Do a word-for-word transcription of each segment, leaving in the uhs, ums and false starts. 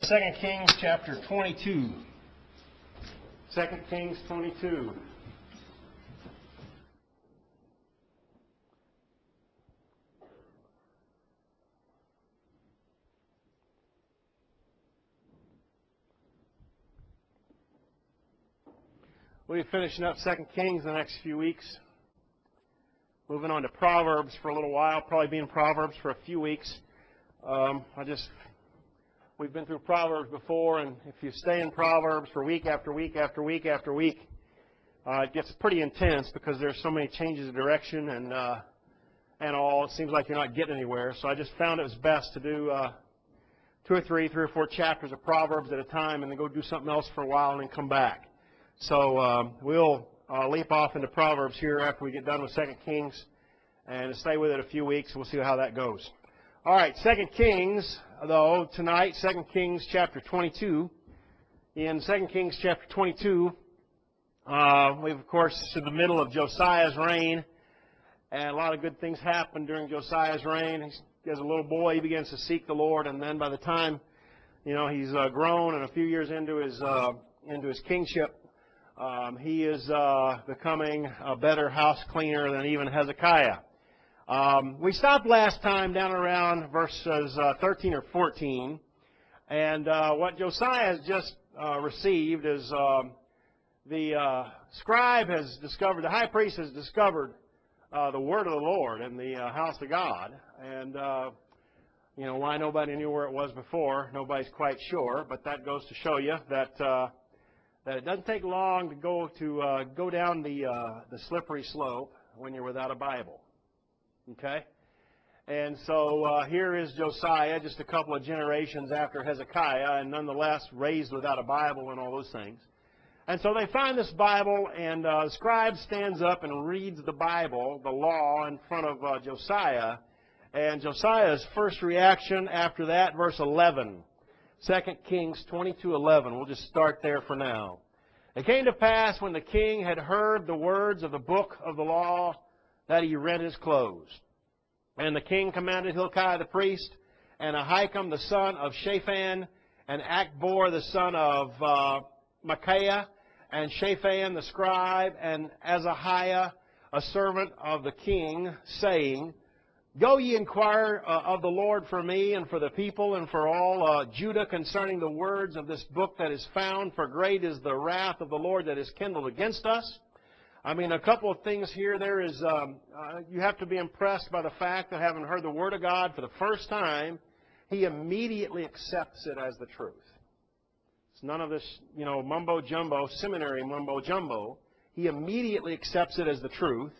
Second Kings chapter twenty-two. Second Kings twenty-two. We'll be finishing up Second Kings the next few weeks. Moving on to Proverbs for a little while. Probably be in Proverbs for a few weeks. Um, I just We've been through Proverbs before, and if you stay in Proverbs for week after week after week after week, uh, it gets pretty intense because there's so many changes of direction and uh, and all. It seems like you're not getting anywhere. So I just found it was best to do uh, two or three, three or four chapters of Proverbs at a time, and then go do something else for a while and then come back. So um, we'll uh, leap off into Proverbs here after we get done with Second Kings, and stay with it a few weeks. We'll see how that goes. All right, Second Kings, though, tonight, Second Kings chapter twenty-two. In Second Kings chapter twenty-two, uh, we've, of course, in the middle of Josiah's reign, and a lot of good things happen during Josiah's reign. He's, as a little boy, he begins to seek the Lord, and then by the time, you know, he's uh, grown and a few years into his uh, into his kingship, um, he is uh, becoming a better house cleaner than even Hezekiah. Um, we stopped last time down around verses uh, thirteen or fourteen, and uh, what Josiah has just uh, received is um, the uh, scribe has discovered, the high priest has discovered uh, the word of the Lord in the uh, house of God, and uh, you know why nobody knew where it was before. Nobody's quite sure, but that goes to show you that uh, that it doesn't take long to go to uh, go down the uh, the slippery slope when you're without a Bible. Okay? And so uh, here is Josiah, just a couple of generations after Hezekiah, and nonetheless raised without a Bible and all those things. And so they find this Bible, and uh, the scribe stands up and reads the Bible, the law, in front of uh, Josiah. And Josiah's first reaction after that, verse eleven. Second Kings twenty-two eleven. We'll just start there for now. It came to pass when the king had heard the words of the book of the law, that he rent his clothes. And the king commanded Hilkiah the priest, and Ahikam the son of Shaphan, and Achbor the son of uh, Micaiah, and Shaphan the scribe, and Azahiah, a servant of the king, saying, Go ye inquire uh, of the Lord for me, and for the people, and for all uh, Judah concerning the words of this book that is found, for great is the wrath of the Lord that is kindled against us. I mean, a couple of things here. There is, um, uh, you have to be impressed by the fact that having heard the Word of God for the first time, he immediately accepts it as the truth. It's none of this, you know, mumbo-jumbo, seminary mumbo-jumbo. He immediately accepts it as the truth,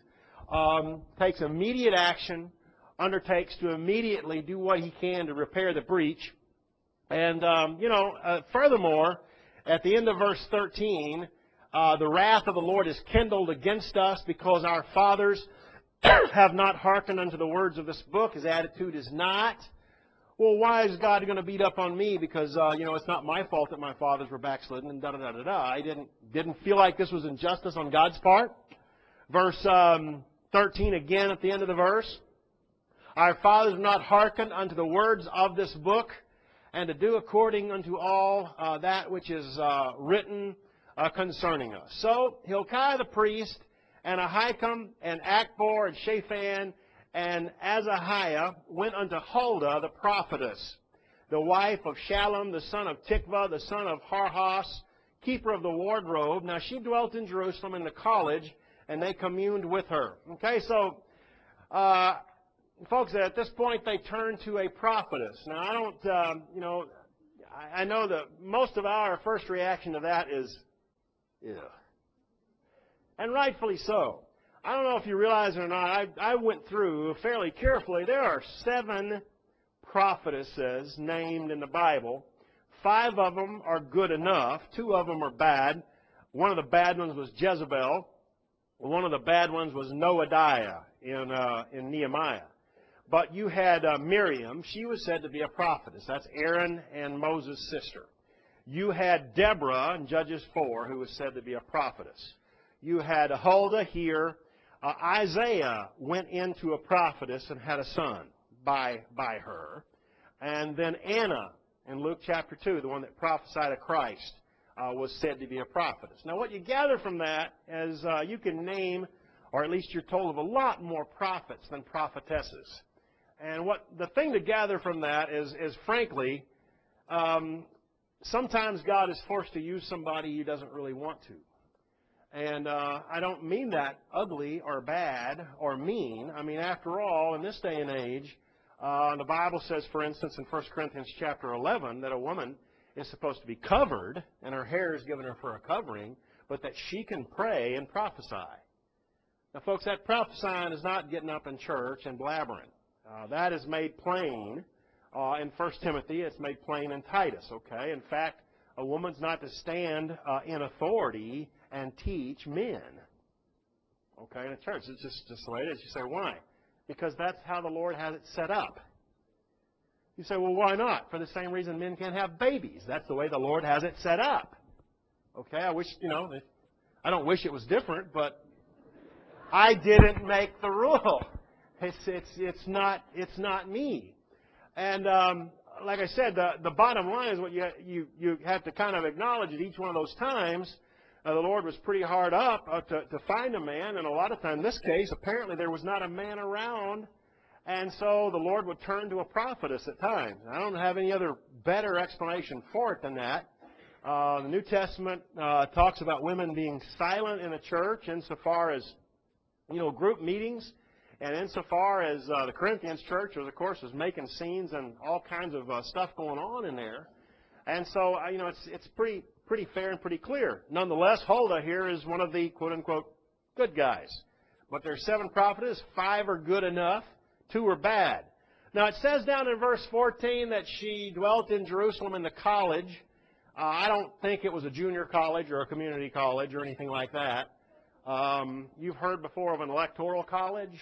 um, takes immediate action, undertakes to immediately do what he can to repair the breach. And, um, you know, uh, furthermore, at the end of verse thirteen, Uh, the wrath of the Lord is kindled against us because our fathers have not hearkened unto the words of this book. His attitude is not, well, why is God going to beat up on me? Because, uh, you know, it's not my fault that my fathers were backslidden and da-da-da-da-da. I didn't, didn't feel like this was injustice on God's part. Verse um, thirteen again at the end of the verse. Our fathers have not hearkened unto the words of this book, and to do according unto all uh, that which is uh, written Uh, concerning us. So Hilkiah the priest, and Ahikam, and Achbor, and Shaphan, and Azahiah went unto Huldah the prophetess, the wife of Shallum, the son of Tikvah, the son of Harhas, keeper of the wardrobe. Now she dwelt in Jerusalem in the college, and they communed with her. Okay, so uh, folks, at this point they turn to a prophetess. Now I don't, um, you know, I, I know that most of our first reaction to that is, yeah. And rightfully so. I don't know if you realize it or not, I, I went through fairly carefully. There are seven prophetesses named in the Bible. Five of them are good enough. Two of them are bad. One of the bad ones was Jezebel. One of the bad ones was Noadiah in, uh, in Nehemiah. But you had uh, Miriam. She was said to be a prophetess. That's Aaron and Moses' sister. You had Deborah in Judges four, who was said to be a prophetess. You had Huldah here. Uh, Isaiah went into a prophetess and had a son by, by her. And then Anna in Luke chapter two, the one that prophesied of Christ, uh, was said to be a prophetess. Now, what you gather from that is uh, you can name, or at least you're told of a lot more prophets than prophetesses. And what the thing to gather from that is, is frankly, um, sometimes God is forced to use somebody He doesn't really want to. And uh, I don't mean that ugly or bad or mean. I mean, after all, in this day and age, uh, the Bible says, for instance, in First Corinthians chapter eleven, that a woman is supposed to be covered, and her hair is given her for a covering, but that she can pray and prophesy. Now, folks, that prophesying is not getting up in church and blabbering. Uh, that is made plain uh, in First Timothy. It's made plain in Titus, okay? In fact, a woman's not to stand uh, in authority and teach men, okay, in a church. It's just, just the way it is. You say, why? Because that's how the Lord has it set up. You say, well, why not? For the same reason men can't have babies. That's the way the Lord has it set up. Okay, I wish, you know, I don't wish it was different, but I didn't make the rule. It's, it's, it's, not, it's not me. And um, like I said, the, the bottom line is what you, you, you have to kind of acknowledge at each one of those times. Uh, the Lord was pretty hard up uh, to, to find a man, and a lot of times, in this case, apparently there was not a man around, and so the Lord would turn to a prophetess at times. I don't have any other better explanation for it than that. Uh, the New Testament uh, talks about women being silent in a church insofar as, you know, group meetings, and insofar as uh, the Corinthians church, was, of course, was making scenes and all kinds of uh, stuff going on in there. And so, uh, you know, it's it's pretty pretty fair and pretty clear. Nonetheless, Huldah here is one of the quote-unquote good guys. But there's seven prophetess, five are good enough, two are bad. Now, it says down in verse fourteen that she dwelt in Jerusalem in the college. Uh, I don't think it was a junior college or a community college or anything like that. Um, you've heard before of an electoral college.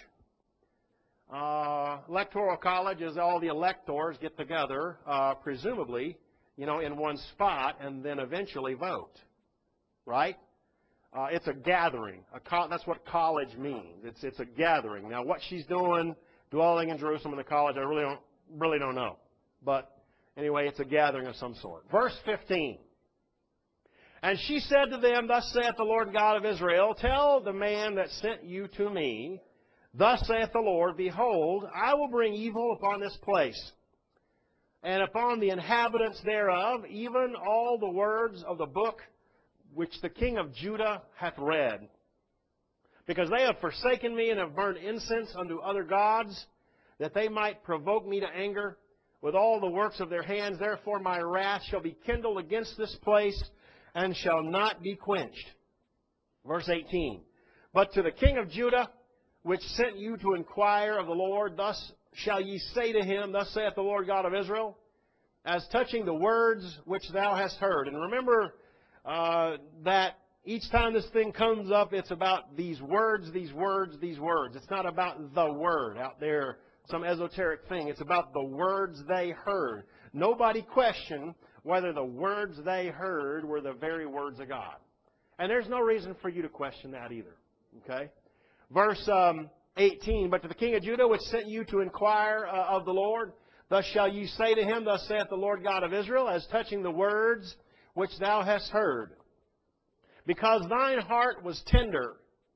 Uh, electoral college is all the electors get together, uh, presumably, you know, in one spot and then eventually vote, right? Uh, it's a gathering. A co- that's what college means. It's it's a gathering. Now, what she's doing, dwelling in Jerusalem in the college, I really don't really don't know. But anyway, it's a gathering of some sort. Verse fifteen. And she said to them, Thus saith the Lord God of Israel, Tell the man that sent you to me, Thus saith the Lord, Behold, I will bring evil upon this place, and upon the inhabitants thereof, even all the words of the book which the king of Judah hath read. Because they have forsaken me and have burned incense unto other gods, that they might provoke me to anger with all the works of their hands. Therefore my wrath shall be kindled against this place, and shall not be quenched. Verse eighteen. But to the king of Judah, which sent you to inquire of the Lord, thus shall ye say to him, Thus saith the Lord God of Israel, as touching the words which thou hast heard. And remember uh, that each time this thing comes up, it's about these words, these words, these words. It's not about the word out there, some esoteric thing. It's about the words they heard. Nobody questioned whether the words they heard were the very words of God. And there's no reason for you to question that either. Okay? Verse um, eighteen, But to the king of Judah, which sent you to inquire uh, of the Lord, thus shall you say to him, Thus saith the Lord God of Israel, as touching the words which thou hast heard. Because thine heart was tender,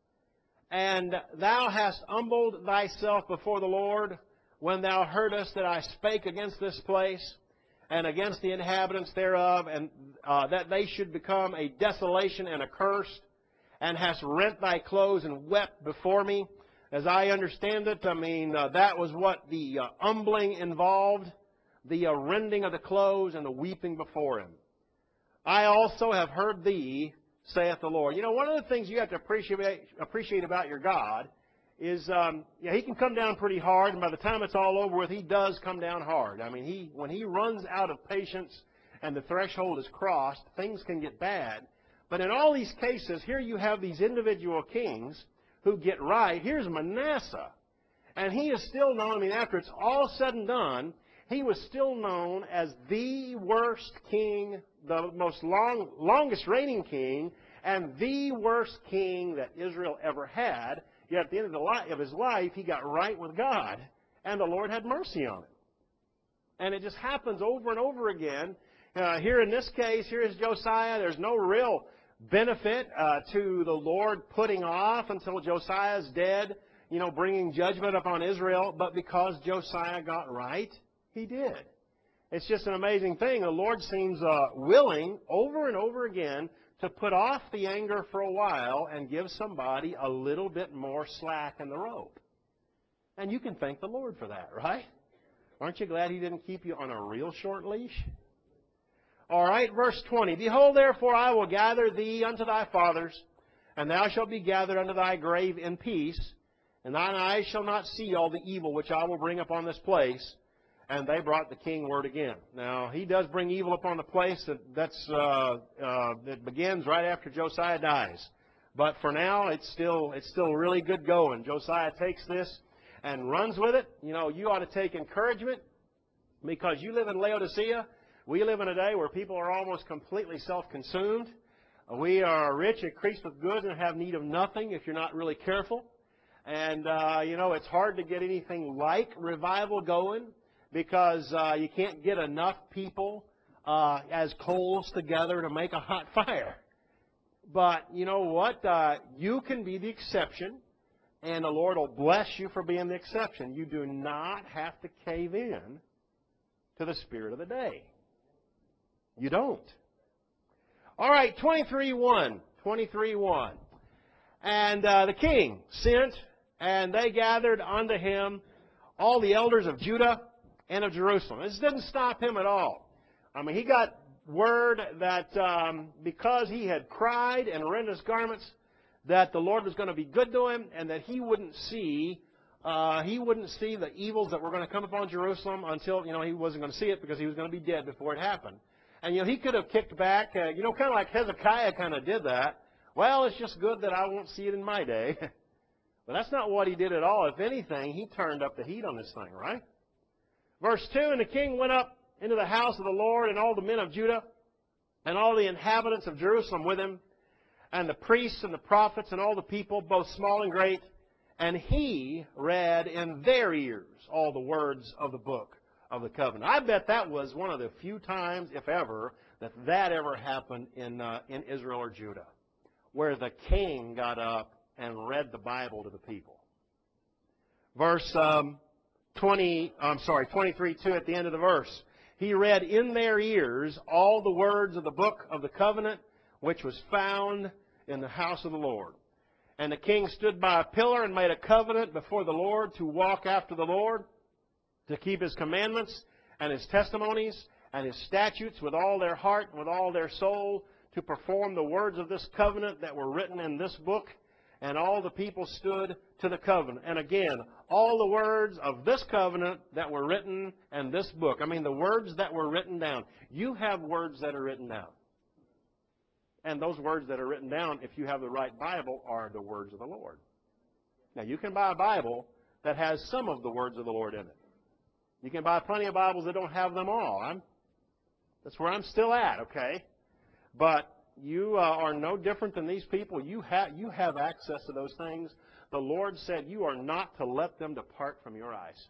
and thou hast humbled thyself before the Lord, when thou heardest that I spake against this place, and against the inhabitants thereof, and uh, that they should become a desolation and a curse, and hast rent thy clothes and wept before me. As I understand it, I mean, uh, that was what the uh, humbling involved, the uh, rending of the clothes and the weeping before him. I also have heard thee, saith the Lord. You know, one of the things you have to appreciate, appreciate about your God is, um, yeah, He can come down pretty hard, and by the time it's all over with, He does come down hard. I mean, he when He runs out of patience and the threshold is crossed, things can get bad. But in all these cases, here you have these individual kings who get right. Here's Manasseh, and he is still known, I mean, after it's all said and done, he was still known as the worst king, the most long, longest reigning king, and the worst king that Israel ever had. Yet at the end of, the li- of his life, he got right with God, and the Lord had mercy on him. And it just happens over and over again. Uh, here in this case, here is Josiah. There's no real benefit uh, to the Lord putting off until Josiah's dead, you know, bringing judgment upon Israel. But because Josiah got right, he did. It's just an amazing thing. The Lord seems uh, willing over and over again to put off the anger for a while and give somebody a little bit more slack in the rope. And you can thank the Lord for that, right? Aren't you glad He didn't keep you on a real short leash? All right, verse twenty. Behold, therefore, I will gather thee unto thy fathers, and thou shalt be gathered unto thy grave in peace, and thine eyes shall not see all the evil which I will bring upon this place. And they brought the king word again. Now, he does bring evil upon the place. That, that's, uh, uh, it begins right after Josiah dies. But for now, it's still, it's still really good going. Josiah takes this and runs with it. You know, you ought to take encouragement because you live in Laodicea. We live in a day where people are almost completely self-consumed. We are rich, increased with goods, and have need of nothing if you're not really careful. And, uh, you know, it's hard to get anything like revival going, because uh, you can't get enough people uh, as coals together to make a hot fire. But you know what? Uh, you can be the exception, and the Lord will bless you for being the exception. You do not have to cave in to the spirit of the day. You don't. All right, twenty-three one. twenty-three one. And uh, the king sent, and they gathered unto him all the elders of Judah and of Jerusalem. This didn't stop him at all. I mean, he got word that um, because he had cried and rent his garments, that the Lord was going to be good to him, and that he wouldn't see uh, he wouldn't see the evils that were going to come upon Jerusalem until, you know, he wasn't going to see it because he was going to be dead before it happened. And, you know, he could have kicked back, uh, you know, kind of like Hezekiah kind of did that. Well, it's just good that I won't see it in my day. But that's not what he did at all. If anything, he turned up the heat on this thing, right? Verse two, and the king went up into the house of the Lord, and all the men of Judah, and all the inhabitants of Jerusalem with him, and the priests and the prophets, and all the people, both small and great. And he read in their ears all the words of the book of the covenant. I bet that was one of the few times, if ever, that that ever happened in uh, in Israel or Judah, where the king got up and read the Bible to the people. Verse um, twenty, I'm sorry, twenty-three two at the end of the verse. He read in their ears all the words of the book of the covenant, which was found in the house of the Lord. And the king stood by a pillar and made a covenant before the Lord to walk after the Lord, to keep His commandments and His testimonies and His statutes with all their heart and with all their soul, to perform the words of this covenant that were written in this book. And all the people stood to the covenant. And again, all the words of this covenant that were written in this book. I mean, the words that were written down. You have words that are written down. And those words that are written down, if you have the right Bible, are the words of the Lord. Now, you can buy a Bible that has some of the words of the Lord in it. You can buy plenty of Bibles that don't have them all. I'm, that's where I'm still at, okay? But you uh, are no different than these people. You have, you have access to those things. The Lord said you are not to let them depart from your eyes.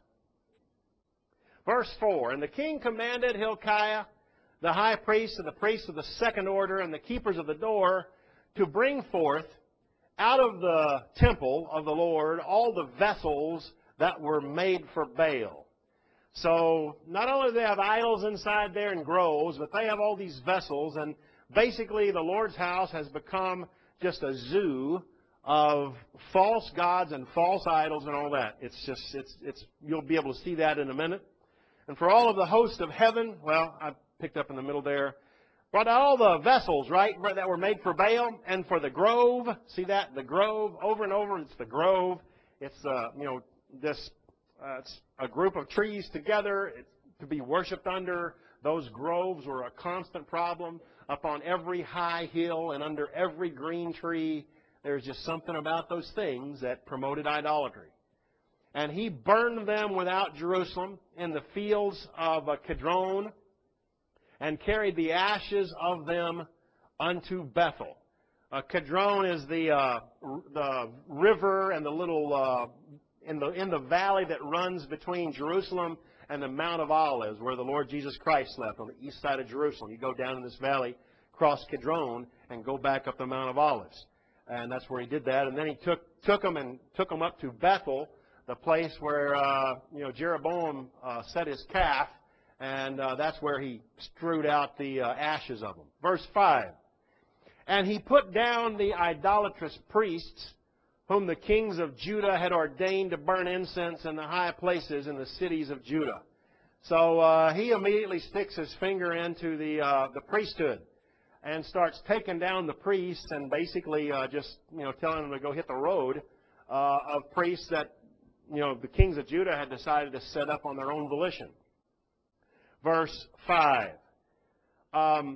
Verse four, and the king commanded Hilkiah, the high priest, and the priests of the second order, and the keepers of the door, to bring forth out of the temple of the Lord all the vessels that were made for Baal. So not only do they have idols inside there and groves, but they have all these vessels, and basically the Lord's house has become just a zoo of false gods and false idols and all that. It's just, it's, it's, you'll be able to see that in a minute. And for all of the host of heaven, well, I picked up in the middle there, brought out all the vessels, right, that were made for Baal, and for the grove. See that? The grove, over and over, it's the grove. It's, uh, you know, this, uh, it's a group of trees together. It's to be worshipped under. Those groves were a constant problem. Up on every high hill and under every green tree, there's just something about those things that promoted idolatry. And he burned them without Jerusalem in the fields of uh, Kidron, and carried the ashes of them unto Bethel. Uh, Kidron is the uh, the river and the little uh, in the in the valley that runs between Jerusalem and the Mount of Olives, where the Lord Jesus Christ slept on the east side of Jerusalem. You go down in this valley, cross Kidron, and go back up the Mount of Olives. And that's where he did that. And then he took took them and took them up to Bethel, the place where uh, you know Jeroboam uh, set his calf, and uh, that's where he strewed out the uh, ashes of them. Verse five. And he put down the idolatrous priests, whom the kings of Judah had ordained to burn incense in the high places in the cities of Judah. So uh, he immediately sticks his finger into the uh, the priesthood and starts taking down the priests and basically uh, just you know telling them to go hit the road uh, of priests that you know the kings of Judah had decided to set up on their own volition. Verse five. Um,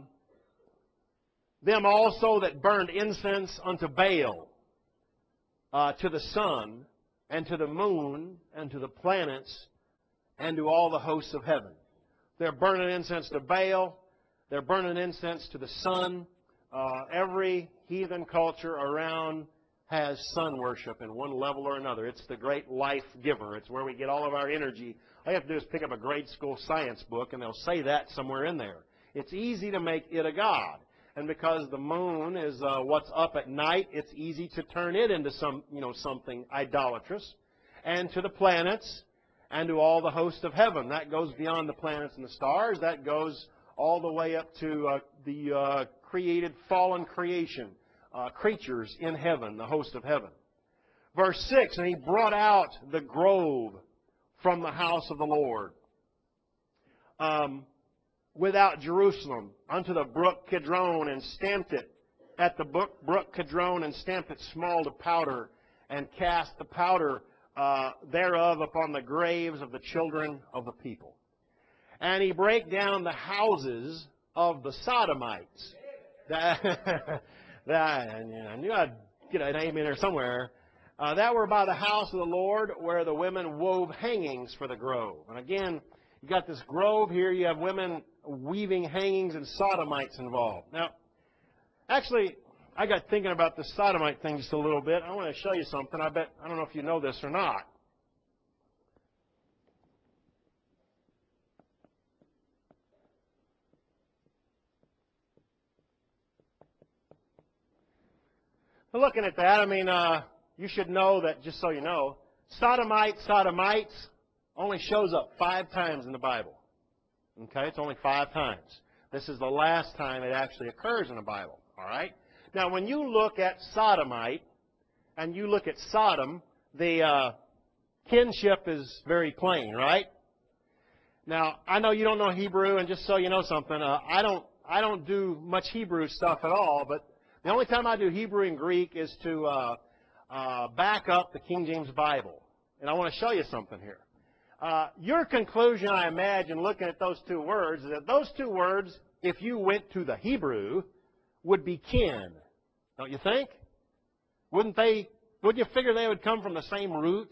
them also that burned incense unto Baal, uh, to the sun, and to the moon, and to the planets, and to all the hosts of heaven. They're burning incense to Baal. They're burning incense to the sun. Uh, every heathen culture around has sun worship in one level or another. It's the great life giver. It's where we get all of our energy. All you have to do is pick up a grade school science book, and they'll say that somewhere in there. It's easy to make it a god. And because the moon is uh, what's up at night, it's easy to turn it into some, you know, something idolatrous. And to the planets, and to all the hosts of heaven. That goes beyond the planets and the stars. That goes all the way up to uh, the uh, created, fallen creation, uh, creatures in heaven, the host of heaven. Verse six, and he brought out the grove from the house of the Lord, um, without Jerusalem, unto the brook Kidron, and stamped it at the brook, brook Kidron, and stamped it small to powder, and cast the powder uh, thereof upon the graves of the children of the people. And he brake down the houses of the Sodomites. That, that, I knew I'd get an amen there somewhere. Uh, that were by the house of the Lord, where the women wove hangings for the grove. And again, you got this grove here. You have women weaving hangings and sodomites involved. Now, actually, I got thinking about the sodomite thing just a little bit. I want to show you something. I bet I don't know if you know this or not. But looking at that, I mean, uh, you should know that, just so you know, sodomite, sodomites only shows up five times in the Bible. Okay, it's only five times. This is the last time it actually occurs in the Bible. All right? Now, when you look at sodomite and you look at Sodom, the uh, kinship is very plain, right? Now, I know you don't know Hebrew, and just so you know something, uh, I don't I don't do much Hebrew stuff at all, but the only time I do Hebrew and Greek is to uh, uh, back up the King James Bible. And I want to show you something here. Uh, your conclusion, I imagine, looking at those two words, is that those two words, if you went to the Hebrew, would be kin. Don't you think? Wouldn't they, wouldn't you figure they would come from the same root?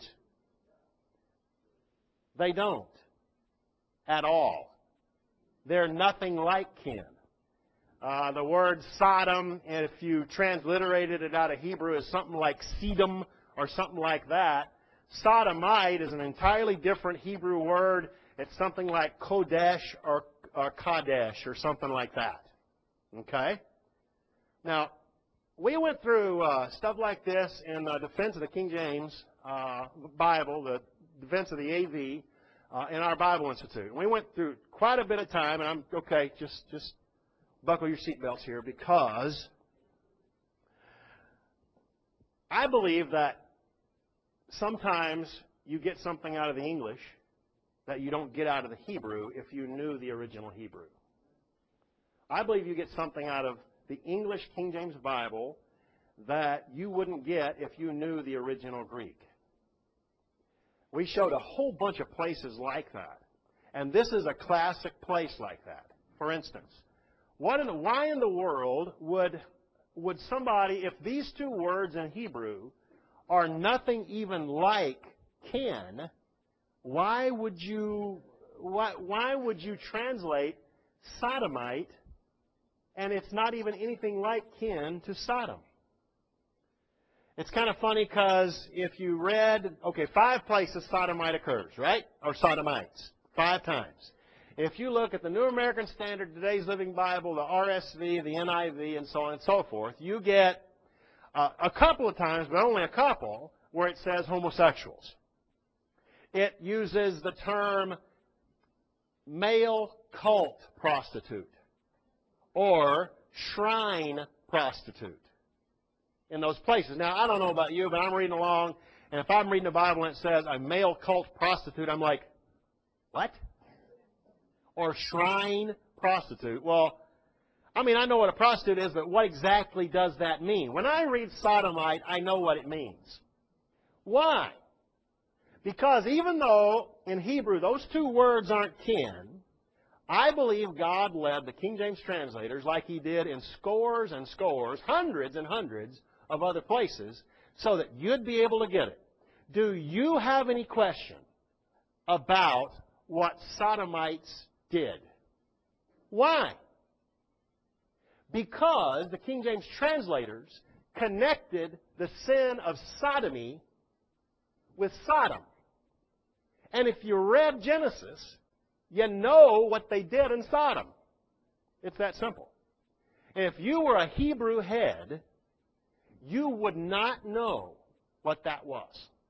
They don't. At all. They're nothing like kin. Uh, the word Sodom, if you transliterated it out of Hebrew, is something like Sedom or something like that. Sodomite is an entirely different Hebrew word. It's something like Kodesh or, or Kadesh or something like that. Okay? Now, we went through uh, stuff like this in the defense of the King James uh, Bible, the defense of the A V, uh, in our Bible Institute. And we went through quite a bit of time, and I'm, okay, just, just buckle your seatbelts here, because I believe that sometimes you get something out of the English that you don't get out of the Hebrew if you knew the original Hebrew. I believe you get something out of the English King James Bible that you wouldn't get if you knew the original Greek. We showed a whole bunch of places like that. And this is a classic place like that. For instance, what in the, why in the world would, would somebody, if these two words in Hebrew are nothing even like kin, why would you why, why would you translate sodomite, and it's not even anything like kin to Sodom? It's kind of funny because if you read, okay, five places sodomite occurs, right? Or sodomites. Five times. If you look at the New American Standard, Today's Living Bible, the R S V, the N I V, and so on and so forth, you get uh, a couple of times, but only a couple, where it says homosexuals. It uses the term male cult prostitute or shrine prostitute in those places. Now, I don't know about you, but I'm reading along, and if I'm reading the Bible and it says a male cult prostitute, I'm like, what? Or shrine prostitute. Well, I mean, I know what a prostitute is, but what exactly does that mean? When I read sodomite, I know what it means. Why? Because even though in Hebrew those two words aren't kin, I believe God led the King James translators like He did in scores and scores, hundreds and hundreds of other places, so that you'd be able to get it. Do you have any question about what sodomites did? Why? Because the King James translators connected the sin of sodomy with Sodom. And if you read Genesis, you know what they did in Sodom. It's that simple. And if you were a Hebrew head, you would not know what that was.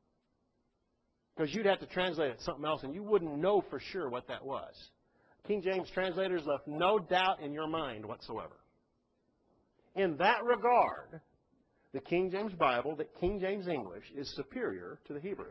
Because you'd have to translate it something else, and you wouldn't know for sure what that was. King James translators left no doubt in your mind whatsoever. In that regard, the King James Bible, the King James English, is superior to the Hebrew.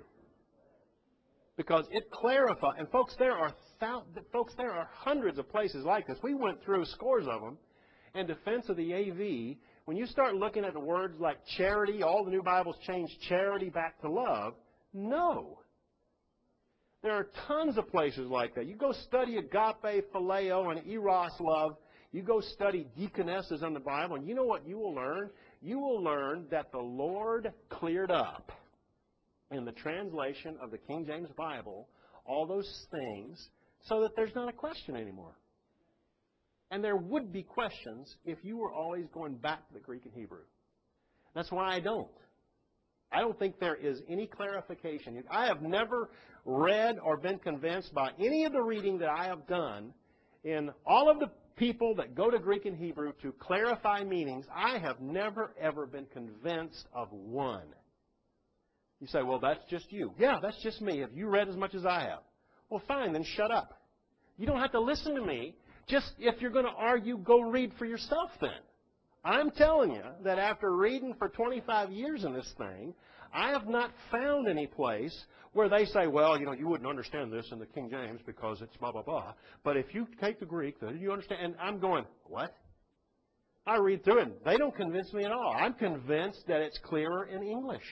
Because it clarifies, and folks, there are thou, folks, there are hundreds of places like this. We went through scores of them in defense of the A V. When you start looking at the words like charity, all the new Bibles change charity back to love. No. There are tons of places like that. You go study agape, phileo, and eros love. You go study deaconesses in the Bible, and you know what you will learn? You will learn that the Lord cleared up in the translation of the King James Bible all those things so that there's not a question anymore. And there would be questions if you were always going back to the Greek and Hebrew. That's why I don't. I don't think there is any clarification. I have never read or been convinced by any of the reading that I have done in all of the people that go to Greek and Hebrew to clarify meanings. I have never, ever been convinced of one. You say, well, that's just you. Yeah, that's just me. Have you read as much as I have? Well, fine, then shut up. You don't have to listen to me. Just if you're going to argue, go read for yourself then. I'm telling you that after reading for twenty-five years in this thing, I have not found any place where they say, well, you know, you wouldn't understand this in the King James because it's blah, blah, blah. But if you take the Greek, then you understand. And I'm going, what? I read through it, and they don't convince me at all. I'm convinced that it's clearer in English.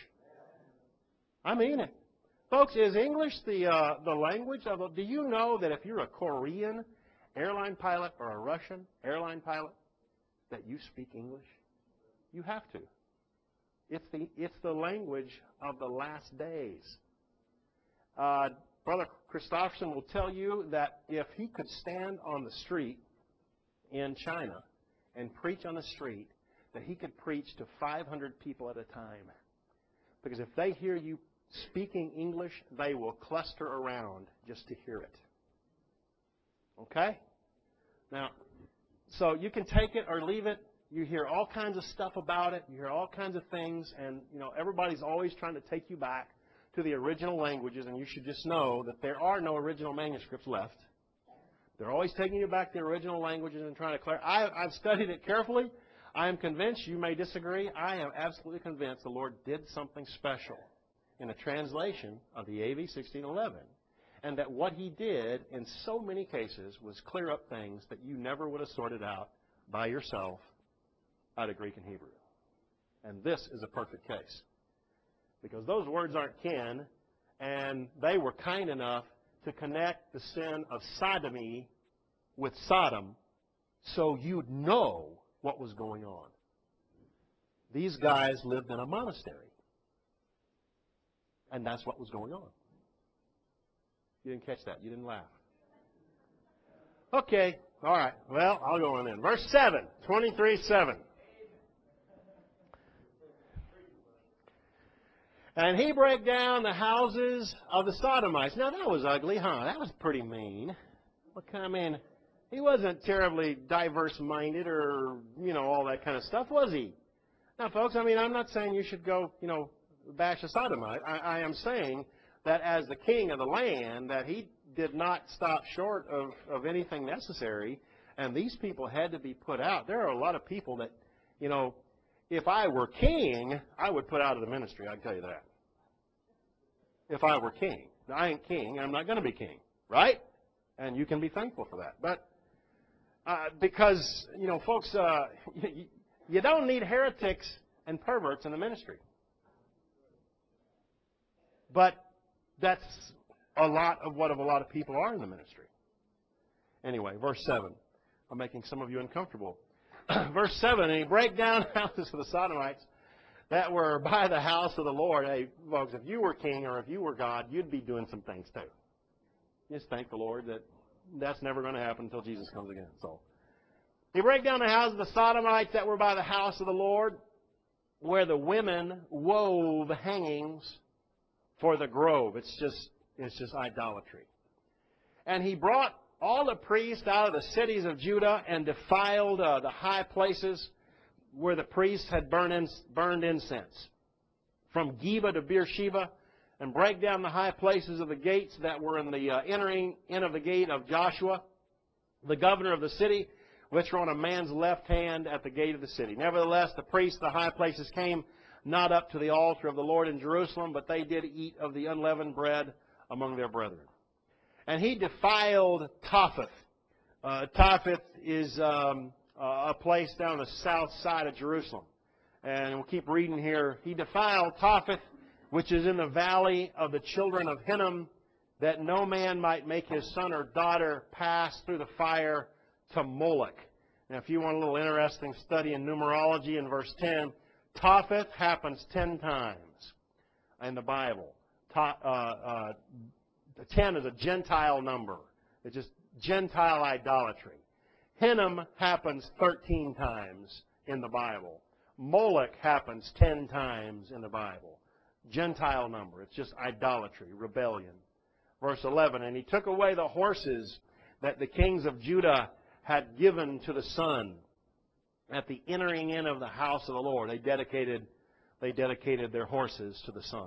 I mean it. Folks, is English the, uh, the language of a, do you know that if you're a Korean airline pilot or a Russian airline pilot, that you speak English? You have to. It's the, it's the language of the last days. Uh, Brother Christofferson will tell you that if he could stand on the street in China and preach on the street, that he could preach to five hundred people at a time. Because if they hear you speaking English, they will cluster around just to hear it. Okay? Now, so you can take it or leave it. You hear all kinds of stuff about it. You hear all kinds of things. And, you know, everybody's always trying to take you back to the original languages. And you should just know that there are no original manuscripts left. They're always taking you back to the original languages and trying to clarify. I, I've studied it carefully. I am convinced, you may disagree, I am absolutely convinced the Lord did something special in the translation of the A V sixteen eleven. And that what He did in so many cases was clear up things that you never would have sorted out by yourself out of Greek and Hebrew. And this is a perfect case. Because those words aren't kin, and they were kind enough to connect the sin of sodomy with Sodom so you'd know what was going on. These guys lived in a monastery. And that's what was going on. You didn't catch that. You didn't laugh. Okay. All right. Well, I'll go on in. Verse seven. twenty-three seven. And he broke down the houses of the Sodomites. Now, that was ugly, huh? That was pretty mean. What kind of man? He wasn't terribly diverse-minded or, you know, all that kind of stuff, was he? Now, folks, I mean, I'm not saying you should go, you know, bash a Sodomite. I, I am saying that as the king of the land, that he did not stop short of, of anything necessary, and these people had to be put out. There are a lot of people that, you know, if I were king, I would put out of the ministry, I can tell you that. If I were king. Now, I ain't king, I'm not going to be king, right? And you can be thankful for that. But uh, because, you know, folks, uh, you, you don't need heretics and perverts in the ministry. But that's a lot of what of a lot of people are in the ministry. Anyway, verse seven. I'm making some of you uncomfortable. Verse seven, and he break down houses of the Sodomites that were by the house of the Lord. Hey, folks, if you were king or if you were God, you'd be doing some things too. Just thank the Lord that that's never going to happen until Jesus comes again. So he break down the houses of the Sodomites that were by the house of the Lord, where the women wove hangings for the grove. It's just, it's just idolatry. And he brought all the priests out of the cities of Judah and defiled uh, the high places where the priests had burned, in, burned incense, from Geba to Beersheba, and break down the high places of the gates that were in the uh, entering in of the gate of Joshua, the governor of the city, which were on a man's left hand at the gate of the city. Nevertheless, the priests, the high places, came not up to the altar of the Lord in Jerusalem, but they did eat of the unleavened bread among their brethren. And he defiled Topheth. Uh, Topheth is um, a place down the south side of Jerusalem. And we'll keep reading here. He defiled Topheth, which is in the valley of the children of Hinnom, that no man might make his son or daughter pass through the fire to Moloch. Now, if you want a little interesting study in numerology, in verse ten, Topheth happens ten times in the Bible. To, uh, uh, ten is a Gentile number. It's just Gentile idolatry. Hinnom happens thirteen times in the Bible. Moloch happens ten times in the Bible. Gentile number. It's just idolatry, rebellion. Verse eleven, and he took away the horses that the kings of Judah had given to the sun at the entering in of the house of the Lord. They dedicated, they dedicated their horses to the sun.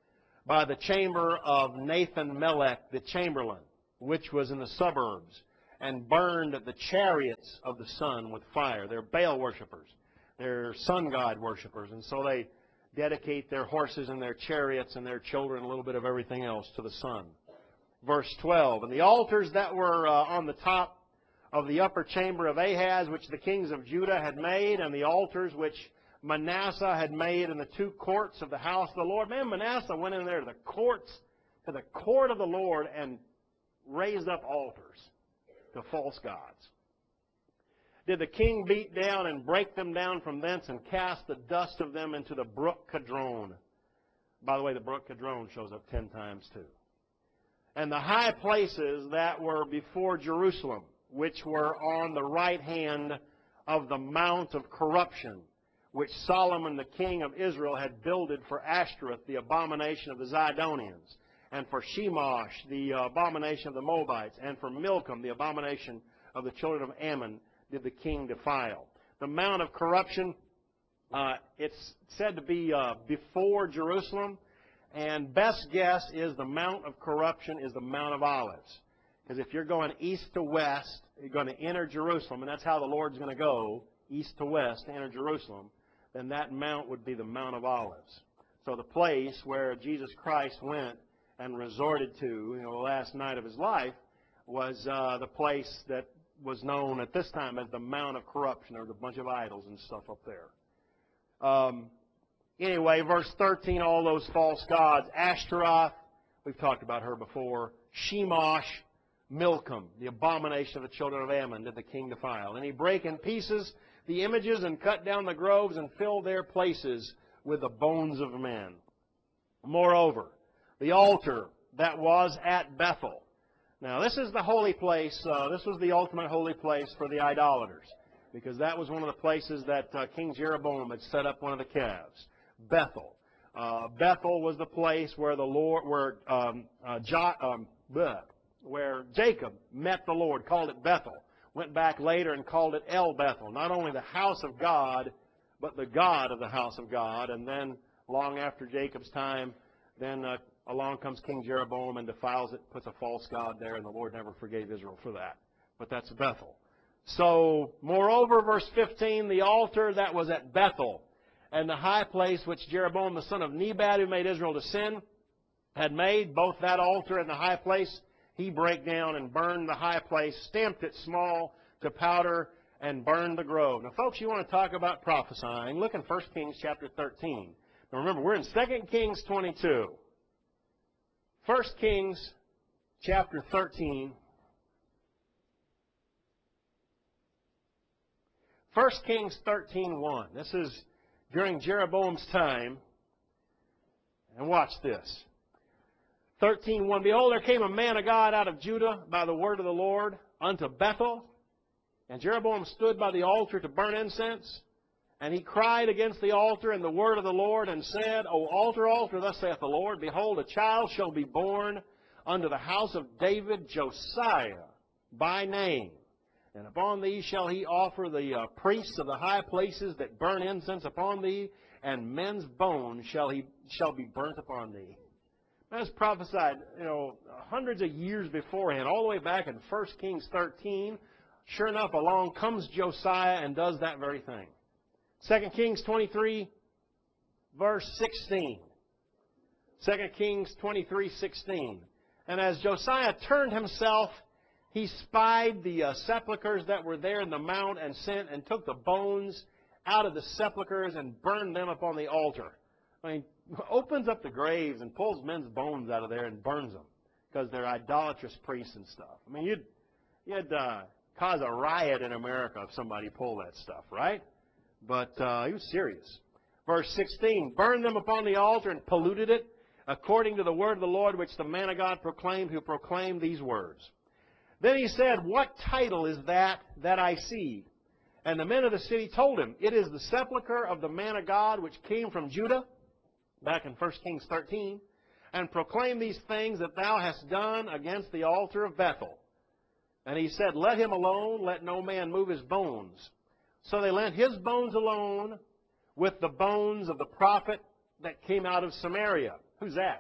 By the chamber of Nathan Melech, the chamberlain, which was in the suburbs, and burned the chariots of the sun with fire. They're Baal worshippers. They're sun god worshippers. And so they dedicate their horses and their chariots and their children, a little bit of everything else, to the sun. Verse twelve, and the altars that were uh, on the top of the upper chamber of Ahaz, which the kings of Judah had made, and the altars which Manasseh had made in the two courts of the house of the Lord. Man, Manasseh went in there to the courts, to the court of the Lord, and raised up altars to false gods. Did the king beat down and break them down from thence and cast the dust of them into the brook Kidron? By the way, the brook Kidron shows up ten times too. And the high places that were before Jerusalem, which were on the right hand of the Mount of Corruption, which Solomon the king of Israel had builded for Ashtoreth, the abomination of the Zidonians, and for Shemosh, the uh, abomination of the Moabites, and for Milcom, the abomination of the children of Ammon, did the king defile. The Mount of Corruption, uh, it's said to be uh, before Jerusalem, and best guess is the Mount of Corruption is the Mount of Olives. Because if you're going east to west, you're going to enter Jerusalem, and that's how the Lord's going to go, east to west, to enter Jerusalem, then that mount would be the Mount of Olives. So the place where Jesus Christ went and resorted to, you know, the last night of his life was uh, the place that was known at this time as the Mount of Corruption. There was a bunch of idols and stuff up there. Um, anyway, verse thirteen, all those false gods. Ashtaroth, we've talked about her before. Shemosh, Milcom, the abomination of the children of Ammon, did the king defile. And he brake in pieces the images and cut down the groves and filled their places with the bones of men. Moreover, the altar that was at Bethel. Now, this is the holy place. Uh, this was the ultimate holy place for the idolaters, because that was one of the places that uh, King Jeroboam had set up one of the calves. Bethel. Uh, Bethel was the place where the Lord, where um, uh, jo- um, bleh, where Jacob met the Lord, called it Bethel. Went back later and called it El Bethel. Not only the house of God, but the God of the house of God. And then, long after Jacob's time, then uh, along comes King Jeroboam and defiles it, puts a false god there, and the Lord never forgave Israel for that. But that's Bethel. So, moreover, verse fifteen, the altar that was at Bethel, and the high place which Jeroboam the son of Nebat, who made Israel to sin, had made, both that altar and the high place, he brake down and burned the high place, stamped it small to powder, and burned the grove. Now, folks, you want to talk about prophesying, look in First Kings chapter thirteen. Now, remember, we're in Second Kings twenty-two. First Kings chapter thirteen. First Kings thirteen one. This is during Jeroboam's time. And watch this. thirteen one. Behold, there came a man of God out of Judah by the word of the Lord unto Bethel. And Jeroboam stood by the altar to burn incense. And he cried against the altar and the word of the Lord, and said, O altar, altar, thus saith the Lord, behold, a child shall be born unto the house of David, Josiah, by name. And upon thee shall he offer the uh, priests of the high places that burn incense upon thee, and men's bones shall he shall be burnt upon thee. That's prophesied, you know, hundreds of years beforehand, all the way back in First Kings thirteen. Sure enough, along comes Josiah and does that very thing. Second Kings twenty-three, verse sixteen. Second Kings twenty-three, sixteen. And as Josiah turned himself, he spied the uh, sepulchres that were there in the mount, and sent and took the bones out of the sepulchres and burned them upon the altar. I mean, opens up the graves and pulls men's bones out of there and burns them because they're idolatrous priests and stuff. I mean, you'd, you'd uh, cause a riot in America if somebody pulled that stuff, right? But uh, he was serious. Verse sixteen, burned them upon the altar and polluted it, according to the word of the Lord, which the man of God proclaimed, who proclaimed these words. Then he said, what title is that that I see? And the men of the city told him, it is the sepulchre of the man of God, which came from Judah, back in First Kings thirteen, and proclaimed these things that thou hast done against the altar of Bethel. And he said, let him alone, let no man move his bones. So they lent his bones alone with the bones of the prophet that came out of Samaria. Who's that?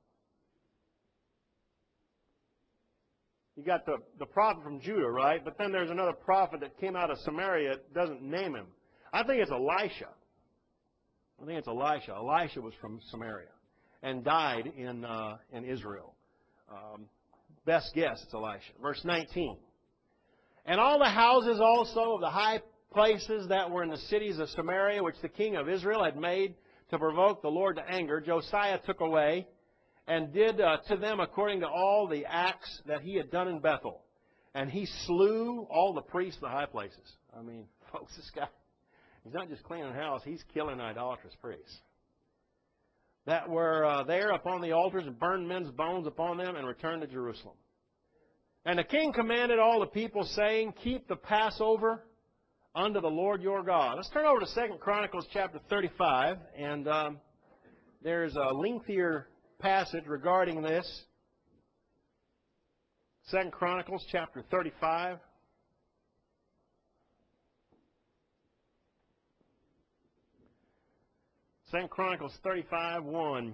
You got the, the prophet from Judah, right? But then there's another prophet that came out of Samaria. It doesn't name him. I think it's Elisha. I think it's Elisha. Elisha was from Samaria and died in, uh, in Israel. Um, best guess, it's Elisha. Verse nineteen. And all the houses also of the high places that were in the cities of Samaria, which the king of Israel had made to provoke the Lord to anger, Josiah took away, and did uh, to them according to all the acts that he had done in Bethel. And he slew all the priests of the high places. I mean, folks, this guy, he's not just cleaning house, he's killing idolatrous priests that were uh, there upon the altars, and burned men's bones upon them, and returned to Jerusalem. And the king commanded all the people, saying, keep the Passover unto the Lord your God. Let's turn over to Second Chronicles chapter thirty-five, and um, there's a lengthier passage regarding this. Second Chronicles chapter thirty-five. Second Chronicles thirty-five, one.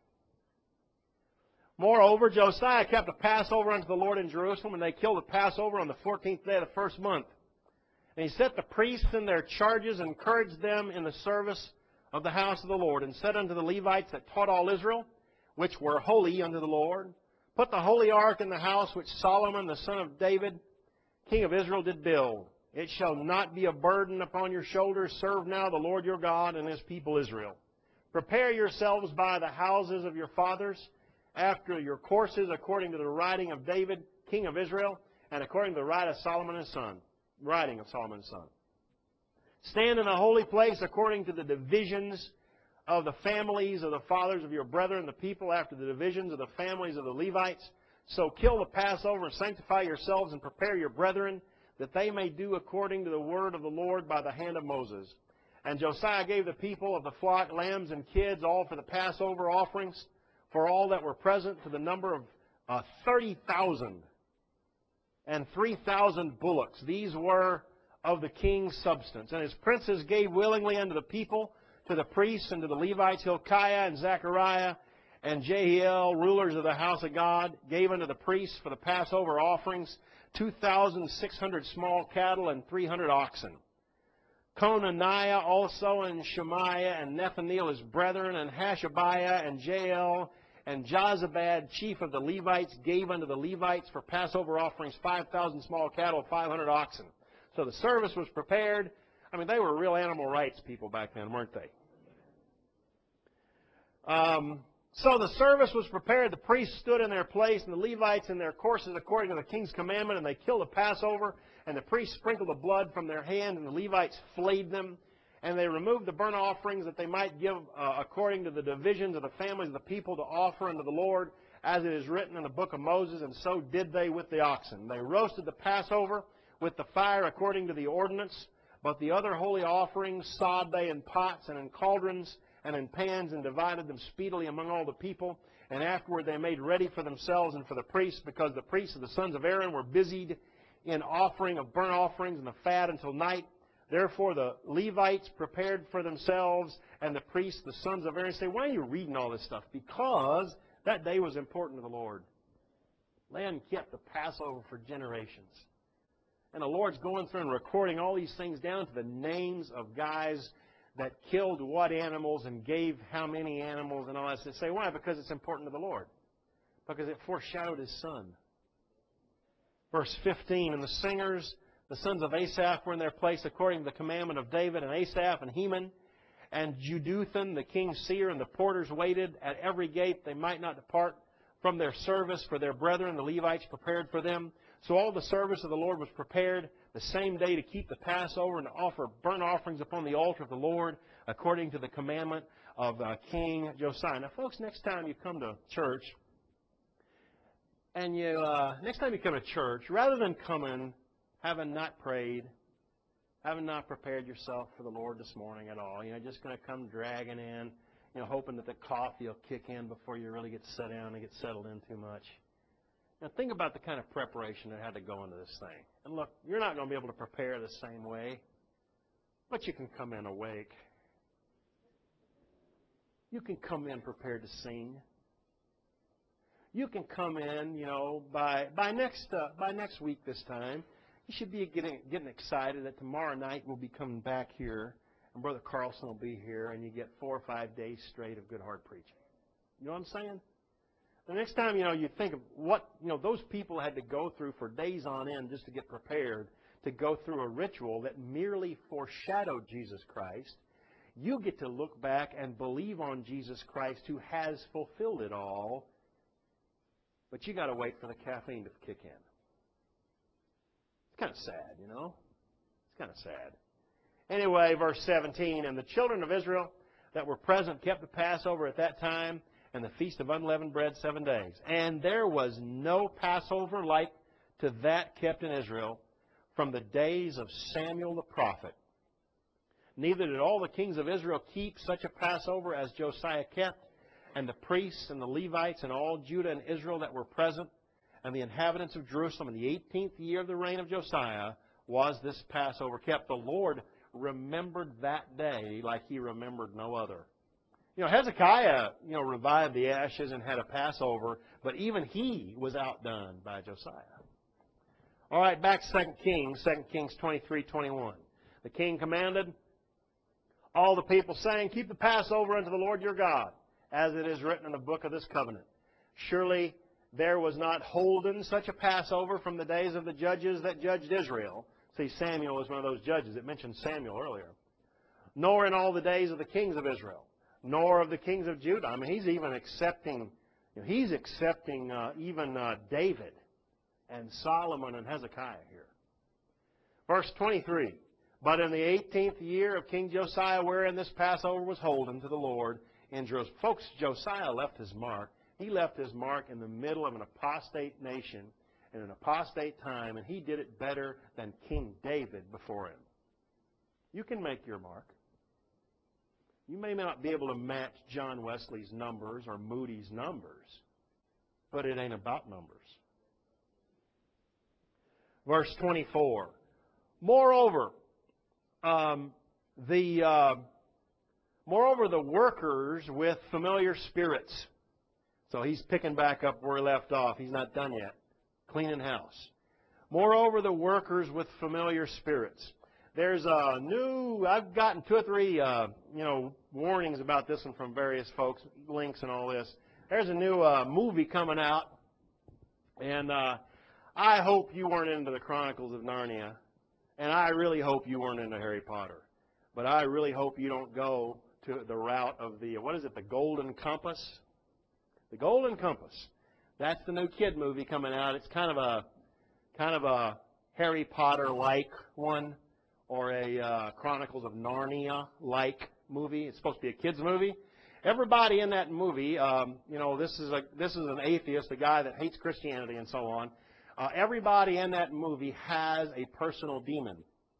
Moreover, Josiah kept a Passover unto the Lord in Jerusalem, and they killed the Passover on the fourteenth day of the first month. And he set the priests in their charges, and encouraged them in the service of the house of the Lord, and said unto the Levites that taught all Israel, which were holy unto the Lord, put the holy ark in the house which Solomon the son of David, king of Israel, did build. It shall not be a burden upon your shoulders. Serve now the Lord your God and his people Israel. Prepare yourselves by the houses of your fathers, after your courses, according to the writing of David, king of Israel, and according to the right of Solomon his son, writing of Solomon his son. Stand in a holy place according to the divisions of the families of the fathers of your brethren, the people after the divisions of the families of the Levites. So kill the Passover, and sanctify yourselves, and prepare your brethren, that they may do according to the word of the Lord by the hand of Moses. And Josiah gave the people of the flock lambs and kids, all for the Passover offerings, for all that were present, to the number of uh, thirty thousand, and three thousand bullocks. These were of the king's substance. And his princes gave willingly unto the people, to the priests and to the Levites, Hilkiah and Zechariah and Jehiel, rulers of the house of God, gave unto the priests for the Passover offerings two thousand six hundred small cattle and three hundred oxen. Conaniah also, and Shemaiah, and Nethaneel his brethren, and Hashabiah, and Jael, and Jozabad, chief of the Levites, gave unto the Levites for Passover offerings five thousand small cattle, five hundred oxen. So the service was prepared. I mean, they were real animal rights people back then, weren't they? Um, so the service was prepared. The priests stood in their place, and the Levites in their courses according to the king's commandment, and they killed the Passover. And the priests sprinkled the blood from their hand, and the Levites flayed them. And they removed the burnt offerings that they might give uh, according to the divisions of the families of the people to offer unto the Lord, as it is written in the book of Moses. And so did they with the oxen. They roasted the Passover with the fire according to the ordinance. But the other holy offerings sod they in pots and in cauldrons and in pans, and divided them speedily among all the people. And afterward they made ready for themselves and for the priests, because the priests of the sons of Aaron were busied in offering of burnt offerings and the fat until night. Therefore the Levites prepared for themselves, and the priests, the sons of Aaron, say, why are you reading all this stuff? Because that day was important to the Lord. They hadn't kept the Passover for generations. And the Lord's going through and recording all these things down to the names of guys that killed what animals and gave how many animals and all that. They say, why? Because it's important to the Lord. Because it foreshadowed His Son. Verse fifteen, and the singers, the sons of Asaph, were in their place according to the commandment of David, and Asaph and Heman, and Jeduthun, the king's seer, and the porters waited at every gate. They might not depart from their service, for their brethren, the Levites, prepared for them. So all the service of the Lord was prepared the same day to keep the Passover and to offer burnt offerings upon the altar of the Lord, according to the commandment of uh, King Josiah. Now, folks, next time you come to church, and you, uh, next time you come to church, rather than coming having not prayed, having not prepared yourself for the Lord this morning at all, you know, just going to come dragging in, you know, hoping that the coffee will kick in before you really get set down and get settled in too much. Now, think about the kind of preparation that had to go into this thing. And look, you're not going to be able to prepare the same way, but you can come in awake. You can come in prepared to sing. You can come in, you know, by by next uh, by next week this time. You should be getting getting excited that tomorrow night we'll be coming back here, and Brother Carlson will be here, and you get four or five days straight of good hard preaching. You know what I'm saying? The next time, you know, you think of what, you know, those people had to go through for days on end just to get prepared to go through a ritual that merely foreshadowed Jesus Christ. You get to look back and believe on Jesus Christ, who has fulfilled it all. But you got to wait for the caffeine to kick in. It's kind of sad, you know? It's kind of sad. Anyway, verse seventeen, and the children of Israel that were present kept the Passover at that time and the feast of unleavened bread seven days. And there was no Passover like to that kept in Israel from the days of Samuel the prophet. Neither did all the kings of Israel keep such a Passover as Josiah kept, and the priests and the Levites and all Judah and Israel that were present, and the inhabitants of Jerusalem. In the eighteenth year of the reign of Josiah was this Passover kept. The Lord remembered that day like He remembered no other. You know, Hezekiah, you know, revived the ashes and had a Passover, but even he was outdone by Josiah. All right, back to Second Kings, Second Kings twenty-three twenty-one. The king commanded, all the people saying, keep the Passover unto the Lord your God, as it is written in the book of this covenant. Surely there was not holden such a Passover from the days of the judges that judged Israel. See, Samuel was one of those judges. It mentioned Samuel earlier. Nor in all the days of the kings of Israel, nor of the kings of Judah. I mean, he's even accepting, you know, he's accepting uh, even uh, David and Solomon and Hezekiah here. Verse twenty-three, but in the eighteenth year of King Josiah, wherein this Passover was holden to the Lord in Jerusalem. Folks, Josiah left his mark. He left his mark in the middle of an apostate nation in an apostate time, and he did it better than King David before him. You can make your mark. You may not be able to match John Wesley's numbers or Moody's numbers, but it ain't about numbers. Verse twenty-four. Moreover, um, the uh, moreover the workers with familiar spirits. So he's picking back up where he left off. He's not done yet. Cleaning house. Moreover, the workers with familiar spirits. There's a new, I've gotten two or three, uh, you know, warnings about this one from various folks, links and all this. There's a new uh, movie coming out, and uh, I hope you weren't into the Chronicles of Narnia, and I really hope you weren't into Harry Potter. But I really hope you don't go to the route of the, what is it, the Golden Compass? The Golden Compass. That's the new kid movie coming out. It's kind of a, kind of a Harry Potter-like one, or a uh, Chronicles of Narnia-like movie. It's supposed to be a kids' movie. Everybody in that movie, um, you know, this is a this is an atheist, a guy that hates Christianity and so on. Uh, everybody in that movie has a personal demon,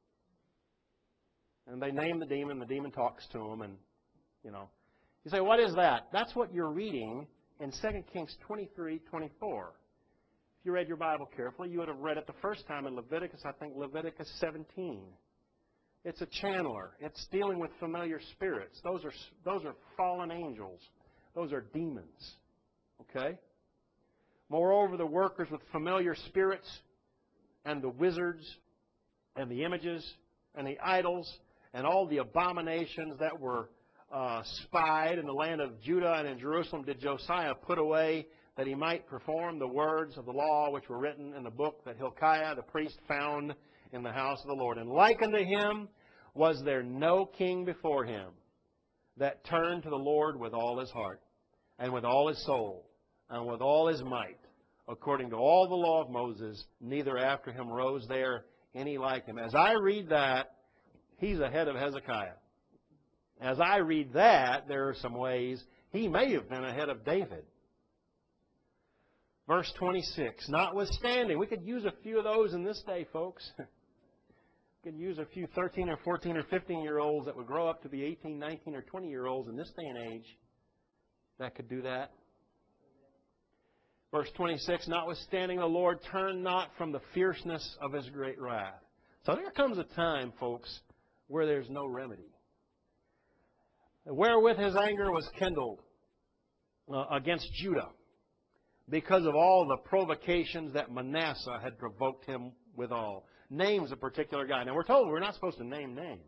and they name the demon. The demon talks to them, and you know, you say, "What is that?" That's what you're reading in Second Kings twenty-three twenty-four. If you read your Bible carefully, you would have read it the first time in Leviticus. I think Leviticus seventeen. It's a channeler. It's dealing with familiar spirits. Those are, those are fallen angels. Those are demons. Okay? Moreover, the workers with familiar spirits and the wizards and the images and the idols and all the abominations that were uh, spied in the land of Judah and in Jerusalem did Josiah put away, that he might perform the words of the law which were written in the book that Hilkiah the priest found in the house of the Lord. And like unto him was there no king before him that turned to the Lord with all his heart, and with all his soul, and with all his might, according to all the law of Moses, neither after him rose there any like him. As I read that, he's ahead of Hezekiah. As I read that, there are some ways he may have been ahead of David. Verse twenty-six, notwithstanding, we could use a few of those in this day, folks. We could use a few thirteen or fourteen or fifteen-year-olds that would grow up to be eighteen, nineteen, or twenty-year-olds in this day and age that could do that. Verse twenty-six, notwithstanding the Lord turned not from the fierceness of his great wrath. So there comes a time, folks, where there's no remedy. Wherewith his anger was kindled uh, against Judah, because of all the provocations that Manasseh had provoked him withal. Names a particular guy. Now, we're told we're not supposed to name names.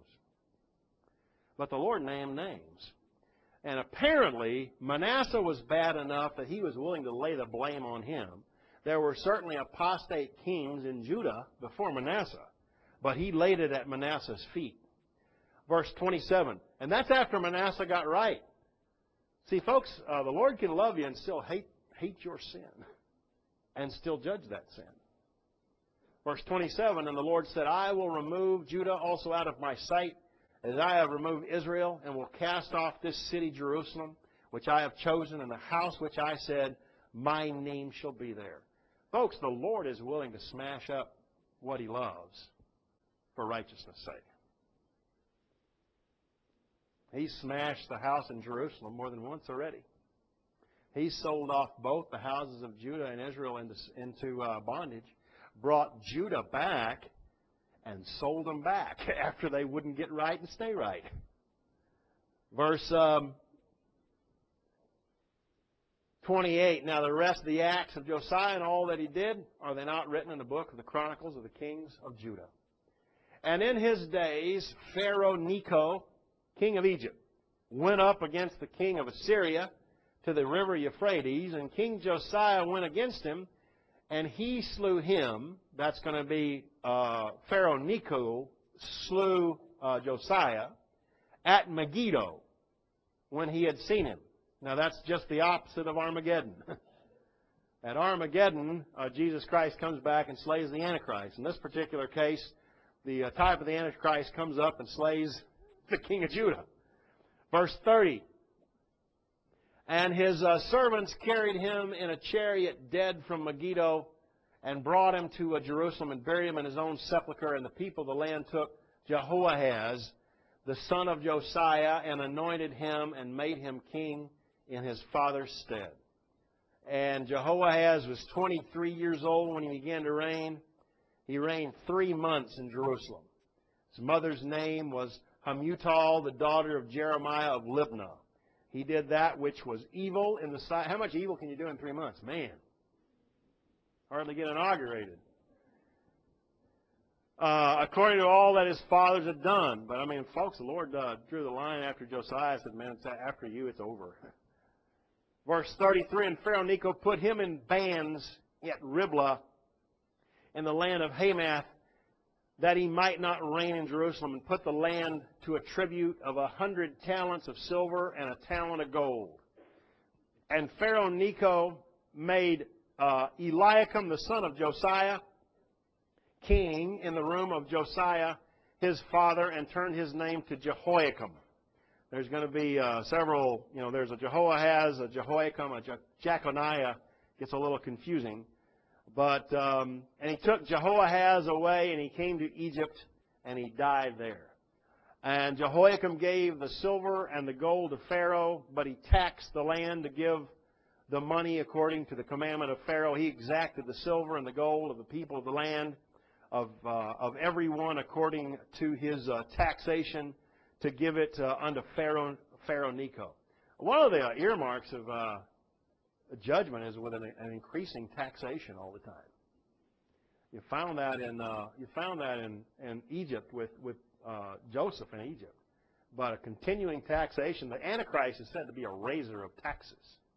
But the Lord named names. And apparently, Manasseh was bad enough that he was willing to lay the blame on him. There were certainly apostate kings in Judah before Manasseh, but he laid it at Manasseh's feet. Verse twenty-seven, and that's after Manasseh got right. See, folks, uh, the Lord can love you and still hate hate your sin and still judge that sin. Verse twenty-seven, and the Lord said, I will remove Judah also out of my sight, as I have removed Israel, and will cast off this city Jerusalem, which I have chosen, and the house which I said, my name shall be there. Folks, the Lord is willing to smash up what he loves for righteousness' sake. He smashed the house in Jerusalem more than once already. He sold off both the houses of Judah and Israel into, into uh, bondage, brought Judah back, and sold them back after they wouldn't get right and stay right. Verse um, twenty-eight, now the rest of the acts of Josiah and all that he did, are they not written in the book of the Chronicles of the kings of Judah? And in his days, Pharaoh Necho, king of Egypt, went up against the king of Assyria to the river Euphrates, and King Josiah went against him, and he slew him. That's going to be uh, Pharaoh Necho slew uh, Josiah at Megiddo when he had seen him. Now that's just the opposite of Armageddon. At Armageddon, uh, Jesus Christ comes back and slays the Antichrist. In this particular case, the uh, type of the Antichrist comes up and slays the king of Judah. Verse thirty. And his uh, servants carried him in a chariot dead from Megiddo, and brought him to uh, Jerusalem, and buried him in his own sepulchre. And the people of the land took Jehoahaz, the son of Josiah, and anointed him and made him king in his father's stead. And Jehoahaz was twenty-three years old when he began to reign. He reigned three months in Jerusalem. His mother's name was Hamutal, the daughter of Jeremiah of Libnah. He did that which was evil in the sight. How much evil can you do in three months? Man, hardly get inaugurated. Uh, according to all that his fathers had done. But I mean, folks, the Lord uh, drew the line after Josiah. Said, man, it's after you, it's over. Verse thirty-three, and Pharaoh Necho put him in bands at Riblah in the land of Hamath, that he might not reign in Jerusalem, and put the land to a tribute of a hundred talents of silver and a talent of gold. And Pharaoh Necho made uh, Eliakim, the son of Josiah, king in the room of Josiah, his father, and turned his name to Jehoiakim. There's going to be uh, several, you know, there's a Jehoahaz, a Jehoiakim, a Je- Jeconiah. Gets a little confusing. But, um, and he took Jehoahaz away, and he came to Egypt, and he died there. And Jehoiakim gave the silver and the gold to Pharaoh, but he taxed the land to give the money according to the commandment of Pharaoh. He exacted the silver and the gold of the people of the land, of uh, of everyone according to his uh, taxation, to give it uh, unto Pharaoh, Pharaoh Necho. One of the earmarks of uh, judgment is with an, an increasing taxation all the time. You found that in uh, you found that in, in Egypt with with uh, Joseph in Egypt, but a continuing taxation. The Antichrist is said to be a raiser of taxes.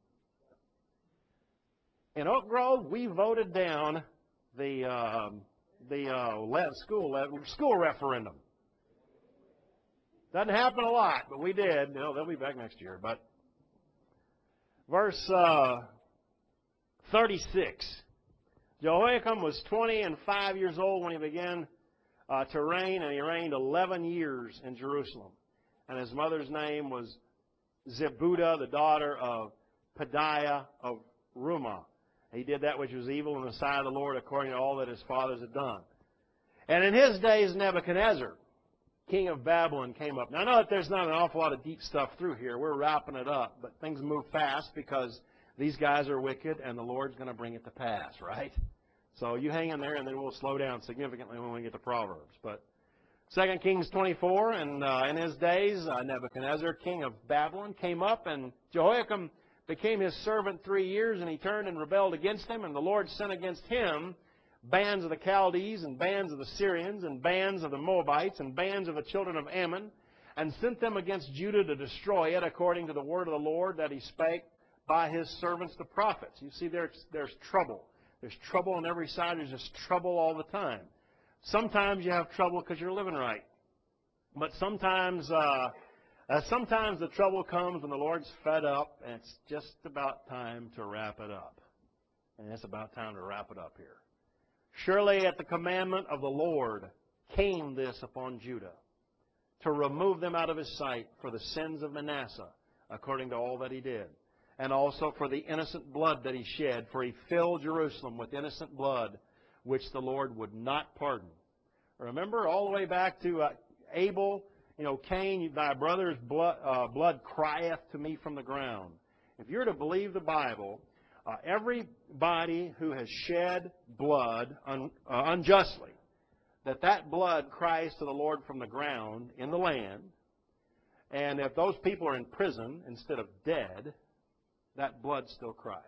In Oak Grove, we voted down the uh, the uh, school school referendum. Doesn't happen a lot, but we did. You know, they'll be back next year. But verse uh, thirty-six. Jehoiakim was twenty and five years old when he began uh, to reign, and he reigned eleven years in Jerusalem. And his mother's name was Zebudah, the daughter of Pedaiah of Rumah. He did that which was evil in the sight of the Lord, according to all that his fathers had done. And in his days, Nebuchadnezzar, king of Babylon, came up. Now, I know that there's not an awful lot of deep stuff through here. We're wrapping it up. But things move fast because these guys are wicked, and the Lord's going to bring it to pass, right? So you hang in there, and then we'll slow down significantly when we get to Proverbs. But Second Kings twenty-four, and uh, in his days, uh, Nebuchadnezzar, king of Babylon, came up, and Jehoiakim became his servant three years, and he turned and rebelled against him, and the Lord sent against him bands of the Chaldees, and bands of the Syrians, and bands of the Moabites, and bands of the children of Ammon, and sent them against Judah to destroy it, according to the word of the Lord that he spake by his servants the prophets. You see, there's, there's trouble. There's trouble on every side. There's just trouble all the time. Sometimes you have trouble because you're living right. But sometimes, uh, uh, sometimes the trouble comes when the Lord's fed up, and it's just about time to wrap it up. And it's about time to wrap it up here. Surely at the commandment of the Lord came this upon Judah, to remove them out of his sight for the sins of Manasseh, according to all that he did, and also for the innocent blood that he shed, for he filled Jerusalem with innocent blood, which the Lord would not pardon. Remember, all the way back to uh, Abel, you know, Cain, thy brother's blood, uh, blood crieth to me from the ground. If you're to believe the Bible, uh, everybody who has shed blood un, uh, unjustly, that that blood cries to the Lord from the ground in the land, and if those people are in prison instead of dead, that blood still cries.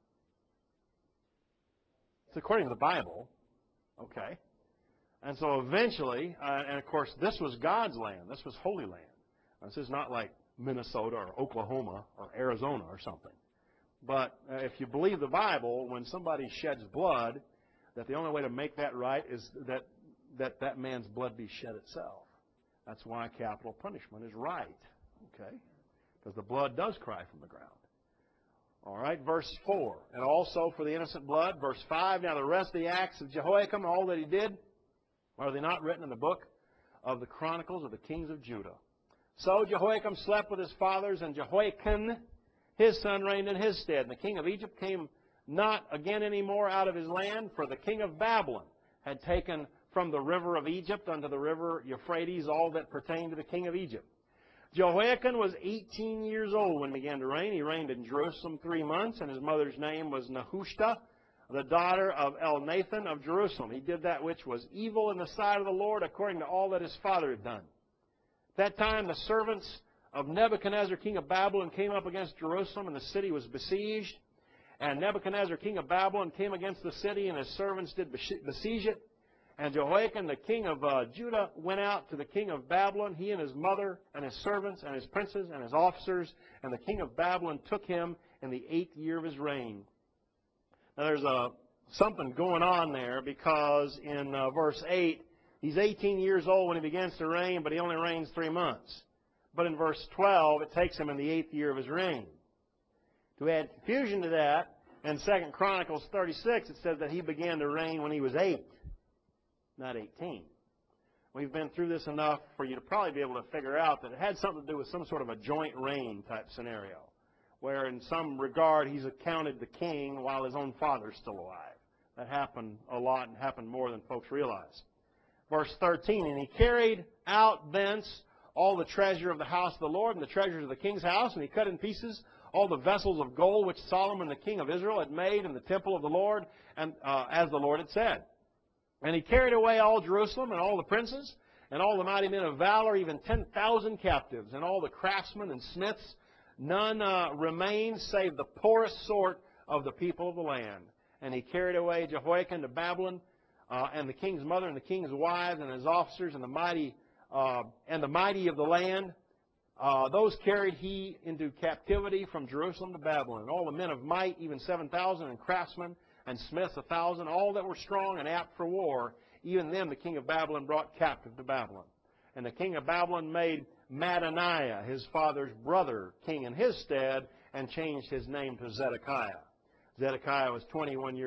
It's according to the Bible, okay? And so eventually, uh, and of course, this was God's land. This was Holy Land. This is not like Minnesota or Oklahoma or Arizona or something. But uh, if you believe the Bible, when somebody sheds blood, that the only way to make that right is that that, that man's blood be shed itself. That's why capital punishment is right, okay? Because the blood does cry from the ground. All right, verse four. And also for the innocent blood. Verse five. Now the rest of the acts of Jehoiakim, all that he did, are they not written in the book of the Chronicles of the kings of Judah? So Jehoiakim slept with his fathers, and Jehoiakim, his son, reigned in his stead. And the king of Egypt came not again any more out of his land, for the king of Babylon had taken from the river of Egypt unto the river Euphrates, all that pertained to the king of Egypt. Jehoiakim was eighteen years old when he began to reign. He reigned in Jerusalem three months, and his mother's name was Nehushta, the daughter of Elnathan of Jerusalem. He did that which was evil in the sight of the Lord, according to all that his father had done. At that time, the servants of Nebuchadnezzar, king of Babylon, came up against Jerusalem, and the city was besieged. And Nebuchadnezzar, king of Babylon, came against the city, and his servants did besiege it. And Jehoiakim, the king of uh, Judah, went out to the king of Babylon, he and his mother, and his servants, and his princes, and his officers. And the king of Babylon took him in the eighth year of his reign. Now, there's a, something going on there, because in uh, verse eight, he's eighteen years old when he begins to reign, but he only reigns three months. But in verse twelve, it takes him in the eighth year of his reign. To add confusion to that, in Second Chronicles thirty-six, it says that he began to reign when he was eight, not eighteen. We've been through this enough for you to probably be able to figure out that it had something to do with some sort of a joint reign type scenario, where in some regard he's accounted the king while his own father's still alive. That happened a lot and happened more than folks realize. Verse thirteen, and he carried out thence all the treasure of the house of the Lord and the treasures of the king's house, and he cut in pieces all the vessels of gold which Solomon the king of Israel had made in the temple of the Lord, and uh, as the Lord had said. And he carried away all Jerusalem and all the princes and all the mighty men of valor, even ten thousand captives, and all the craftsmen and smiths. None uh, remained save the poorest sort of the people of the land. And he carried away Jehoiakim to Babylon, uh, and the king's mother and the king's wives and his officers and the mighty uh, and the mighty of the land. Uh, those carried he into captivity from Jerusalem to Babylon. And all the men of might, even seven thousand, and craftsmen and smiths a thousand, all that were strong and apt for war, even them the king of Babylon brought captive to Babylon. And the king of Babylon made Mattaniah, his father's brother, king in his stead, and changed his name to Zedekiah. Zedekiah was twenty-one years